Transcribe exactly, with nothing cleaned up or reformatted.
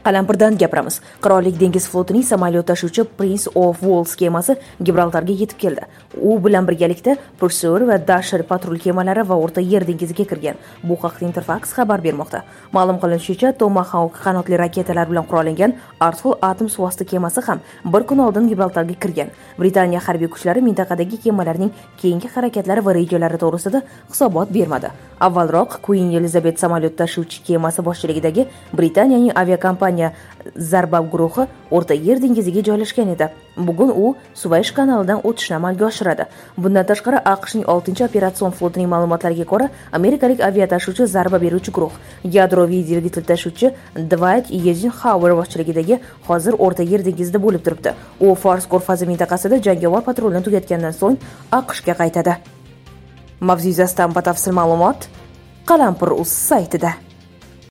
Qalampirdan gapiramiz. Qirollik dengiz flotining samolyot tashuvchi Prince of Wales kemasi Gibraltarga yetib keldi. U bilan birgalikda Pursuer va Dasher patrul kemalari va O'rta Yer dengiziga kirgan. Bu haqda Interfax xabar bermoqda. Ma'lum qilinishicha, Tomahawk qanotli raketalar bilan qurollangan Artful atom suvosti kemasi ham bir kun oldin Gibraltarga kirgan. Britaniya harbiy kuchlari mintaqadagi kemalarning keyingi harakatlari va rejalari to'g'risida hisobot bermadi. Avvalroq Queen Elizabeth samolyot tashuvchi kemasi boshchiligidagi Britaniyaning aviakompaniya Zarba guruhi O'rta Yer dengiziga joylashgan edi. Bugun u Suvaysh kanalidan o'tishni amalga oshiradi. Bundan tashqari AQShning oltinchi operatsion flotining ma'lumotlariga ko'ra, amerikalik aviatashuvchi zarba beruvchi guruh yadroviy dvigatel tashuvchi Dwight Eisenhower boshchiligidagi hozir O'rta Yer dengizida bo'lib turibdi. U Fors ko'rfazi mintaqasida jangovar patrulni tugatgandan so'ng AQShga qaytadi. Mavzu yuzasidan batafsil ma'lumot Qalampir.uz saytida.